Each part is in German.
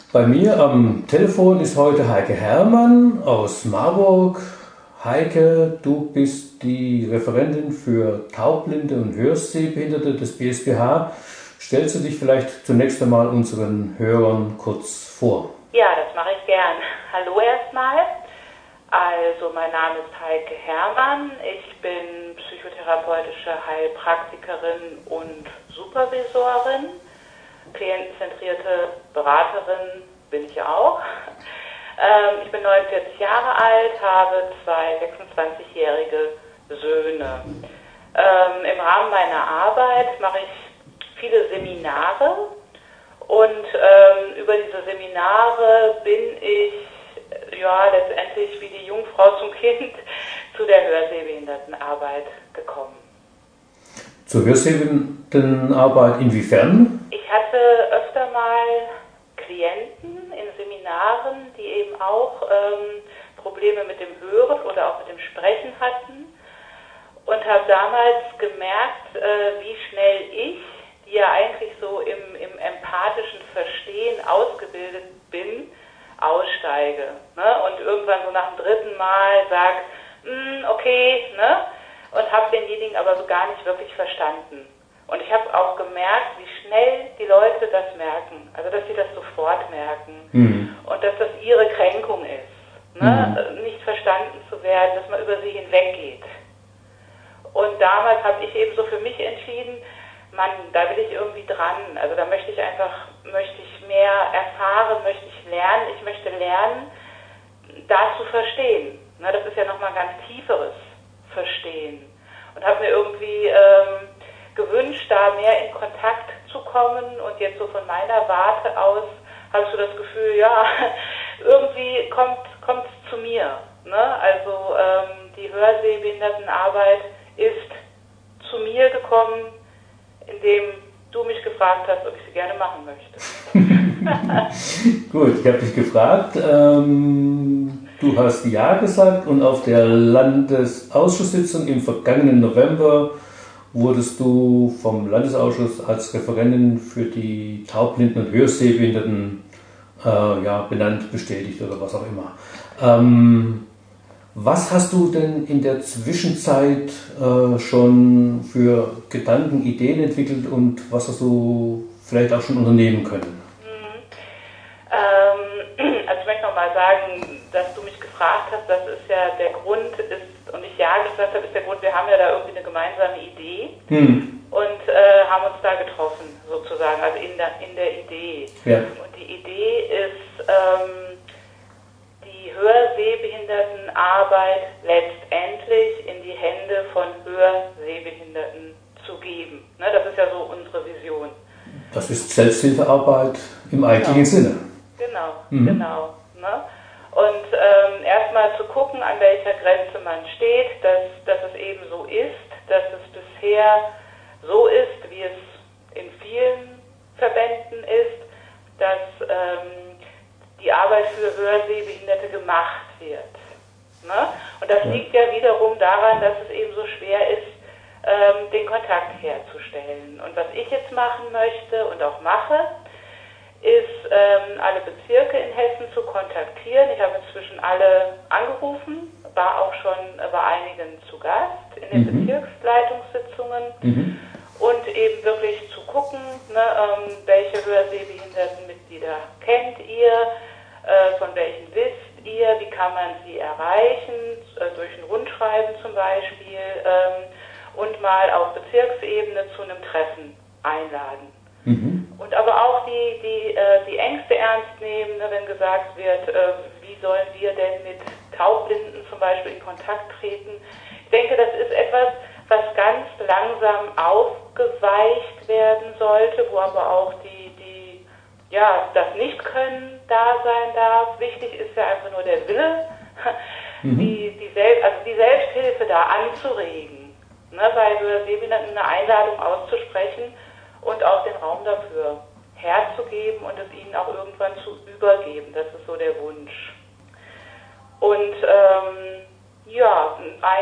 Bei mir am Telefon ist heute Heike Herrmann aus Marburg. Heike, du bist die Referentin für Taubblinde und Hörsehbehinderte des BSBH. Stellst du dich vielleicht zunächst einmal unseren Hörern kurz vor? Ja, das mache ich gern. Hallo erstmal. Also, mein Name ist Heike Herrmann. Ich bin psychotherapeutische Heilpraktikerin und Supervisorin. Klientenzentrierte Beraterin bin ich auch. Ich bin 49 Jahre alt, habe zwei 26-jährige Söhne. Im Rahmen meiner Arbeit mache ich viele Seminare und über diese Seminare bin ich letztendlich wie die Jungfrau zum Kind zu der Hörsehbehindertenarbeit gekommen. Zur Hörsehbehindertenarbeit inwiefern? Ich hatte öfter mal Klienten in Seminaren, die eben auch Probleme mit dem Hören oder auch mit dem Sprechen hatten und habe damals gemerkt, wie schnell ich, die ja eigentlich so im empathischen Verstehen ausgebildet bin, aussteige. Ne? Und irgendwann so nach dem dritten Mal sage, okay, ne? Und habe denjenigen aber so gar nicht wirklich verstanden. Und ich habe auch gemerkt, wie schnell die Leute das merken. Also, dass sie das sofort merken. Und dass das ihre Kränkung ist. Ne? Nicht verstanden zu werden, dass man über sie hinweggeht. Und damals habe ich eben so für mich entschieden, Mann, da will ich irgendwie dran. Also da möchte ich mehr erfahren, möchte ich lernen. Ich möchte lernen, da zu verstehen. Ne? Das ist ja nochmal ein ganz tieferes Verstehen. Und habe mir irgendwie gewünscht, da mehr in Kontakt zu kommen. Und jetzt so von meiner Warte aus habe ich so das Gefühl, ja, irgendwie kommt es zu mir. Ne? Also die Hörsehbehindertenarbeit ist zu mir gekommen, indem du mich gefragt hast, ob ich sie gerne machen möchte. Gut, ich habe dich gefragt. Du hast Ja gesagt und auf der Landesausschusssitzung im vergangenen November wurdest du vom Landesausschuss als Referentin für die Taubblinden und Hörsehbehinderten benannt, bestätigt oder was auch immer. Was hast du denn in der Zwischenzeit schon für Gedanken, Ideen entwickelt und was hast du vielleicht auch schon unternehmen können? Also ich möchte nochmal sagen, dass du mich gefragt hast, das ist ja der Grund, und ich Ja gesagt habe, ist der Grund, wir haben ja da irgendwie eine gemeinsame Idee und haben uns da getroffen, sozusagen, also in der Idee. Ja. Und die Idee ist, die Hörsehbehindertenarbeit letztendlich in die Hände von Hörsehbehinderten zu geben. Ne, das ist ja so unsere Vision. Das ist Selbsthilfearbeit im eigentlichen Sinne. Genau. Ne? Und erstmal zu gucken, an welcher Grenze man steht, dass es eben so ist, dass es bisher so ist, wie es in vielen Verbänden ist, dass die Arbeit für Hörsehbehinderte gemacht wird. Ne? Und das liegt ja wiederum daran, dass es eben so schwer ist, den Kontakt herzustellen. Und was ich jetzt machen möchte und auch mache, ist, alle Bezirke in Hessen zu kontaktieren. Ich habe inzwischen alle angerufen, war auch schon bei einigen zu Gast in den Bezirksleitungssitzungen und eben wirklich zu gucken, ne, welche Hörsehbehindertenmitglieder kennt ihr, von welchen wisst ihr, wie kann man sie erreichen, durch ein Rundschreiben zum Beispiel, und mal auf Bezirksebene zu einem Treffen einladen. Und aber auch die Ängste ernst nehmen, ne, wenn gesagt wird, wie sollen wir denn mit Taubblinden zum Beispiel in Kontakt treten. Ich denke, das ist etwas, was ganz langsam aufgeweicht werden sollte, wo aber auch das Nichtkönnen da sein darf. Wichtig ist ja einfach nur der Wille, die Selbsthilfe da anzuregen, ne, bei Hörsehbehinderten eine Einladung auszusprechen und auch den Raum dafür herzugeben und es ihnen auch irgendwann zu übergeben. Das ist so der Wunsch. Und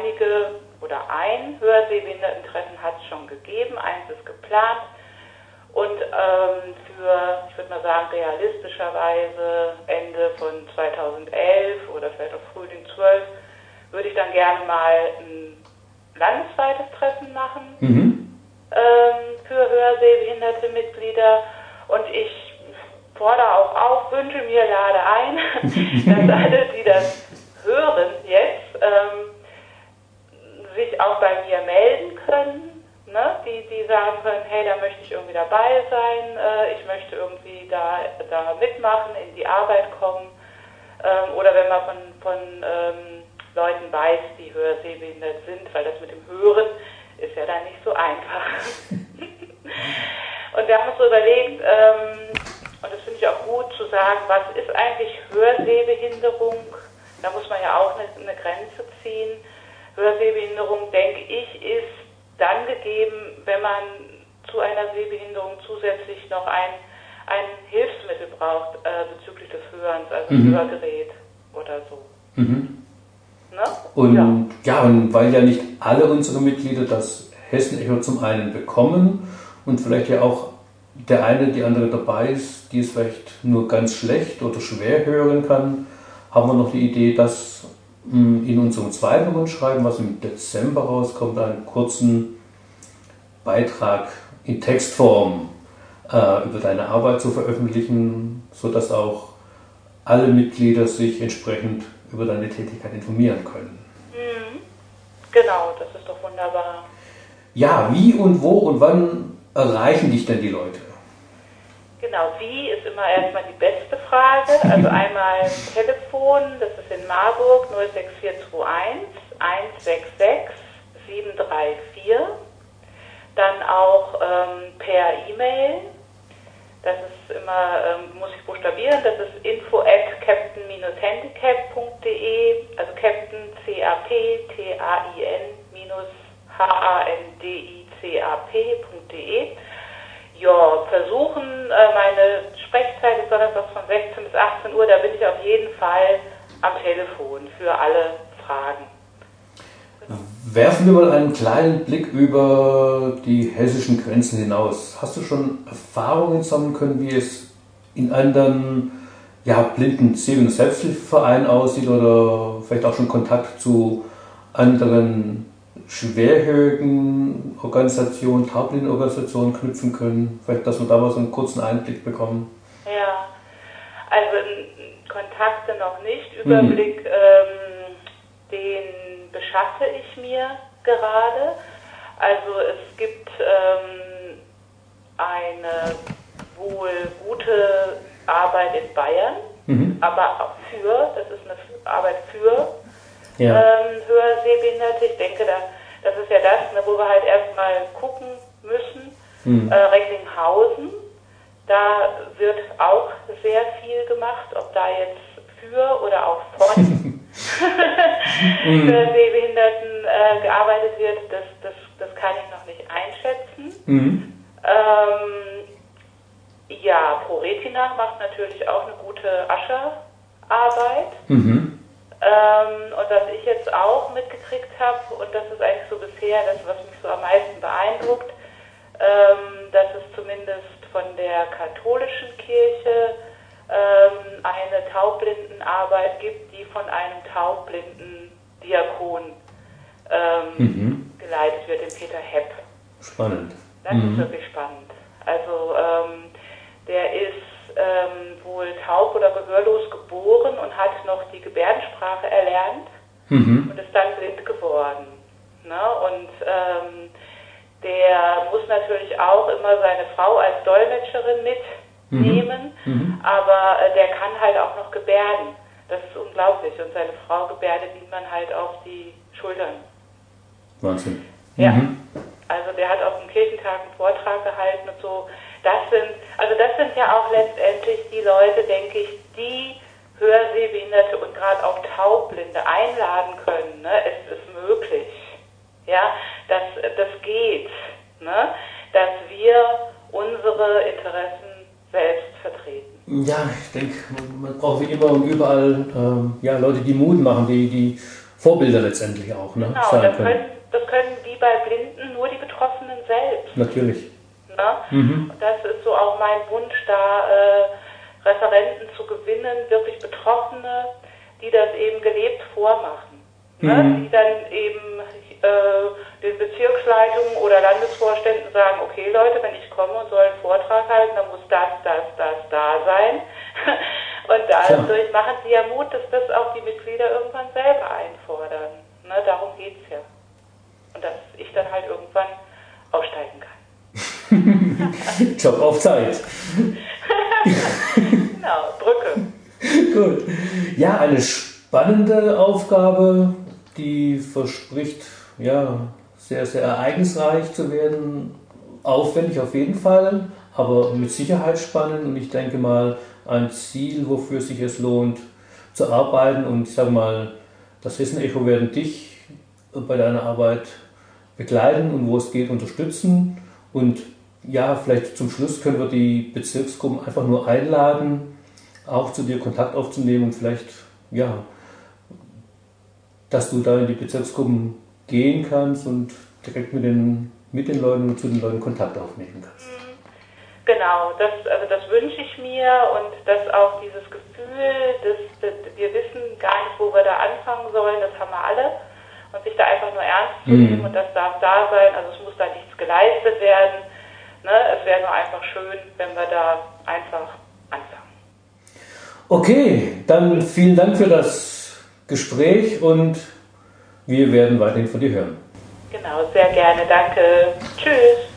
ein Hörsehbehindertentreffen hat es schon gegeben, eins ist geplant Und für, ich würde mal sagen, realistischerweise Ende von 2011 oder vielleicht auch Frühling 12 würde ich dann gerne mal ein landesweites Treffen machen für hörsehbehinderte Mitglieder. Und ich fordere auch auf, wünsche mir, lade ein, dass alle, die das hören jetzt, sich auch bei mir melden können, ne? Die sagen können, hey, da möchte ich irgendwie dabei sein, ich möchte irgendwie da mitmachen, in die Arbeit kommen, oder wenn man von Leuten weiß, die hörsehbehindert sind, weil das mit dem Hören ist ja dann nicht so einfach. Und wir haben uns so überlegt, und das finde ich auch gut zu sagen, was ist eigentlich Hörsehbehinderung? Da muss man ja auch eine Grenze ziehen. Hörsehbehinderung, denke ich, ist dann gegeben, wenn man zu einer Sehbehinderung zusätzlich noch ein Hilfsmittel braucht bezüglich des Hörens, also ein Hörgerät oder so. Ne? Und und weil ja nicht alle unsere Mitglieder das Hessen-Echo zum einen bekommen und vielleicht ja auch der eine, die andere dabei ist, die es vielleicht nur ganz schlecht oder schwer hören kann, haben wir noch die Idee, dass in unserem zweiten Rundschreiben, was im Dezember rauskommt, einen kurzen Beitrag in Textform über deine Arbeit zu veröffentlichen, sodass auch alle Mitglieder sich entsprechend über deine Tätigkeit informieren können. Genau, das ist doch wunderbar. Ja, wie und wo und wann erreichen dich denn die Leute? Genau, wie ist immer erstmal die beste Frage. Also einmal Telefon, das ist in Marburg 06421 166 734. Dann auch per E-Mail. Das ist immer, muss ich buchstabieren, das ist info@captain-handicap.de, also Captain CAPTAIN-HANDICAP.de. Ja, versuchen, meine Sprechzeit ist donnerstags von 16 bis 18 Uhr, da bin ich auf jeden Fall am Telefon für alle Fragen. Werfen wir mal einen kleinen Blick über die hessischen Grenzen hinaus. Hast du schon Erfahrungen sammeln können, wie es in anderen blinden Sehbehinderten Selbsthilfevereinen aussieht oder vielleicht auch schon Kontakt zu anderen schwerhörigen Organisationen, Taubblindenorganisationen knüpfen können? Vielleicht, dass wir da mal so einen kurzen Einblick bekommen. Ja, also Kontakte noch nicht. Überblick, den beschaffe ich mir gerade. Also es gibt eine wohl gute Arbeit in Bayern, aber das ist eine Arbeit für Hörsehbehinderte. Ich denke, das ist ja das, wo wir halt erstmal gucken müssen. Recklinghausen, da wird auch sehr viel gemacht, ob da jetzt für oder auch von Sehbehinderten gearbeitet wird, das kann ich noch nicht einschätzen. ProRetina macht natürlich auch eine gute Ascherarbeit. Und was ich jetzt auch mitgekriegt habe, und das ist eigentlich so bisher das, was mich so am meisten beeindruckt, dass es zumindest von der katholischen Kirche eine Taubblindenarbeit gibt, die von einem taubblinden Diakon geleitet wird, den Peter Hepp. Spannend. Das ist wirklich spannend. Also der ist wohl taub oder gehörlos geboren und hat noch die Gebärdensprache erlernt und ist dann blind geworden. Ne? Und der muss natürlich auch immer seine Frau als Dolmetscherin mitnehmen, aber der kann halt auch noch gebärden. Das ist unglaublich. Und seine Frau gebärdet ihm dann halt auf die Schultern. Wahnsinn. Ja. Also der hat auf dem Kirchentag einen Vortrag gehalten und so. Das sind ja auch letztendlich die Leute, denke ich, die Hörsehbehinderte und gerade auch Taubblinde einladen können. Ne? Es ist möglich. Ja, das geht. Ne? Dass wir unsere Interessen selbst vertreten. Ja, ich denke, man braucht wie immer und überall Leute, die Mut machen, die Vorbilder letztendlich auch sein können. Das können wie bei Blinden nur die Betroffenen selbst. Natürlich. Ne? Und das ist so auch mein Wunsch, da Referenten zu gewinnen, wirklich Betroffene, die das eben gelebt vormachen. Ne? Die dann eben den Bezirksleitungen oder Landesvorständen sagen, okay Leute, wenn ich komme und soll einen Vortrag halten, dann muss das da sein. Und dadurch machen sie ja Mut, dass das auch die Mitglieder irgendwann selber einfordern. Ne? Darum geht's ja. Und dass ich dann halt irgendwann aussteigen kann. Job auf Zeit. Genau, Brücke. Gut. Ja, eine spannende Aufgabe, die verspricht, ja, sehr, sehr ereignisreich zu werden. Aufwendig auf jeden Fall, aber mit Sicherheit spannend und ich denke mal ein Ziel, wofür sich es lohnt zu arbeiten. Und ich sage mal, das Hessen-Echo werden dich bei deiner Arbeit begleiten und wo es geht unterstützen. Und ja, vielleicht zum Schluss können wir die Bezirksgruppen einfach nur einladen, auch zu dir Kontakt aufzunehmen und vielleicht, ja, dass du da in die Bezirksgruppen gehen kannst und direkt mit den Leuten und zu den Leuten Kontakt aufnehmen kannst. Genau, das wünsche ich mir und dass auch dieses Gefühl, dass wir wissen gar nicht, wo wir da anfangen sollen, das haben wir alle. Und sich da einfach nur ernst zu nehmen und das darf da sein, also es muss da nichts geleistet werden. Ne? Es wäre nur einfach schön, wenn wir da einfach anfangen. Okay, dann vielen Dank für das Gespräch und wir werden weiterhin von dir hören. Genau, sehr gerne, danke. Tschüss.